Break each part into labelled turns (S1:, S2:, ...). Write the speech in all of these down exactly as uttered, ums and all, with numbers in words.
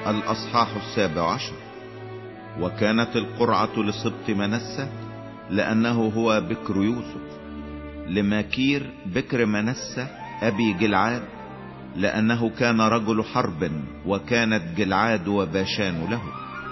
S1: الأصحاح السابع عشر. وكانت القرعة لسبط منسى لأنه هو بكر يوسف، لماكير بكر منسى أبي جلعاد لأنه كان رجل حرب، وكانت جلعاد وباشان له.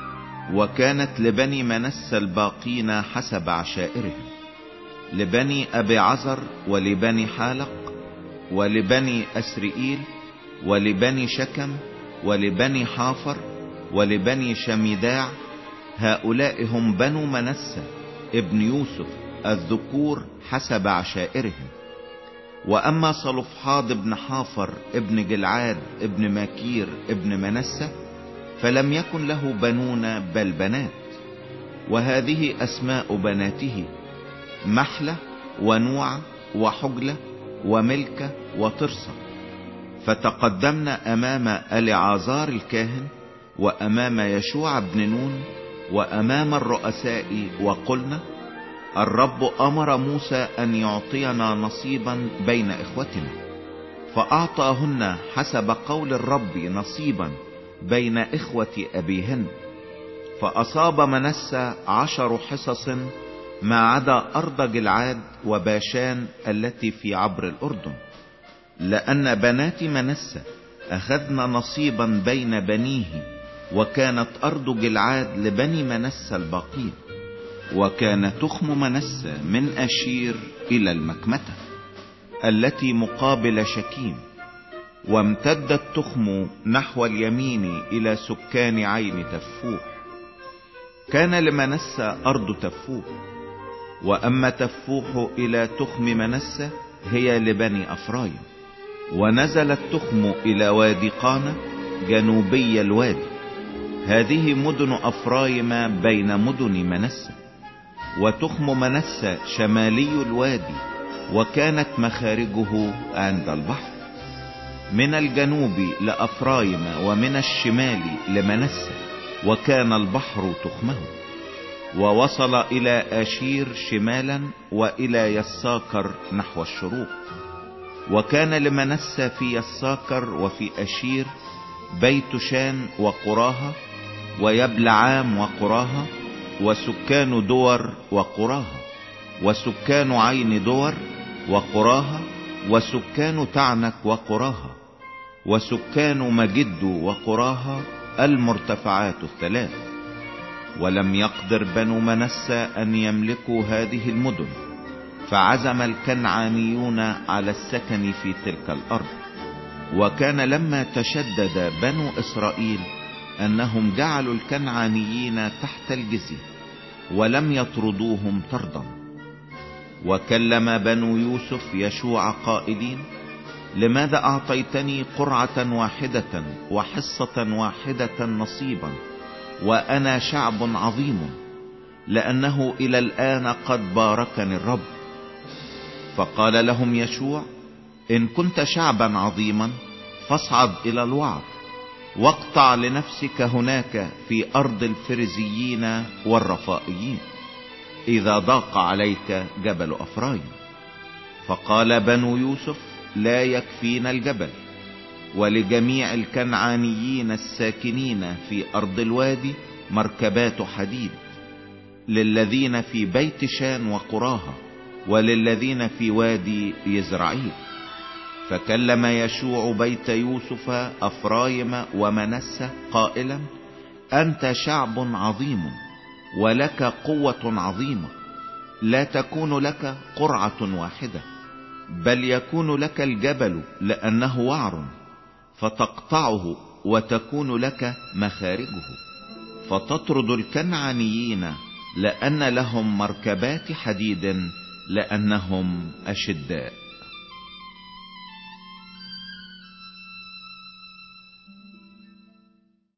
S1: وكانت لبني منسى الباقين حسب عشائرهم، لبني أبي عزر ولبني حالق ولبني أسرئيل ولبني شكم ولبني حافر ولبني شميداع. هؤلاء هم بنو منسى ابن يوسف الذكور حسب عشائرهم. وأما صلفحاد ابن حافر ابن جلعاد ابن ماكير ابن منسى فلم يكن له بنون بل بنات. وهذه أسماء بناته: محلة ونوع وحجلة وملكة وترصة. فتقدمنا أمام العازار الكاهن وأمام يشوع بن نون وأمام الرؤساء وقلنا: الرب أمر موسى أن يعطينا نصيبا بين إخوتنا، فأعطاهن حسب قول الرب نصيبا بين إخوة أبيهن. فأصاب منسى عشر حصص ما عدا أرض جلعاد وباشان التي في عبر الأردن، لأن بنات منسى أخذن نصيبا بين بنيه، وكانت أرض جلعاد لبني منسى الباقين. وكان تخم منسى من أشير إلى المكمتة التي مقابل شكيم، وامتد التخم نحو اليمين إلى سكان عين تفوح. كان لمنسى أرض تفوح، وأما تفوح إلى تخم منسى هي لبني أفرايم. ونزل التخم إلى وادي قانا جنوبي الوادي. هذه مدن أفرايم بين مدن منسى. وتخم منسى شمالي الوادي، وكانت مخارجه عند البحر. من الجنوب لأفرايم ومن الشمال لمنسى، وكان البحر تخمه. ووصل إلى أشير شمالا وإلى يساكر نحو الشروق. وكان لمنسى في يساكر وفي أشير بيت شان وقراها ويبلعام وقراها وسكان دور وقراها وسكان عين دور وقراها وسكان تعنك وقراها وسكان مجد وقراها المرتفعات الثلاث. ولم يقدر بنو منسى أن يملكوا هذه المدن، فعزم الكنعانيون على السكن في تلك الأرض. وكان لما تشدد بنو إسرائيل أنهم جعلوا الكنعانيين تحت الجزية ولم يطردوهم طردا. وكلم بنو يوسف يشوع قائلين: لماذا أعطيتني قرعة واحدة وحصة واحدة نصيبا وأنا شعب عظيم؟ لأنه إلى الآن قد باركني الرب. فقال لهم يشوع: إن كنت شعبا عظيما فاصعد إلى الوعر، واقطع لنفسك هناك في أرض الفرزيين والرفائيين، إذا ضاق عليك جبل أفرايم. فقال بنو يوسف: لا يكفينا الجبل، ولجميع الكنعانيين الساكنين في أرض الوادي مركبات حديد، للذين في بيت شان وقراها وللذين في وادي يزرعيل. فكلم يشوع بيت يوسف أفرايم ومنسى قائلا: أنت شعب عظيم ولك قوة عظيمة، لا تكون لك قرعة واحدة، بل يكون لك الجبل لأنه وعر، فتقطعه وتكون لك مخارجه، فتطرد الكنعانيين لأن لهم مركبات حديد لأنهم أشداء.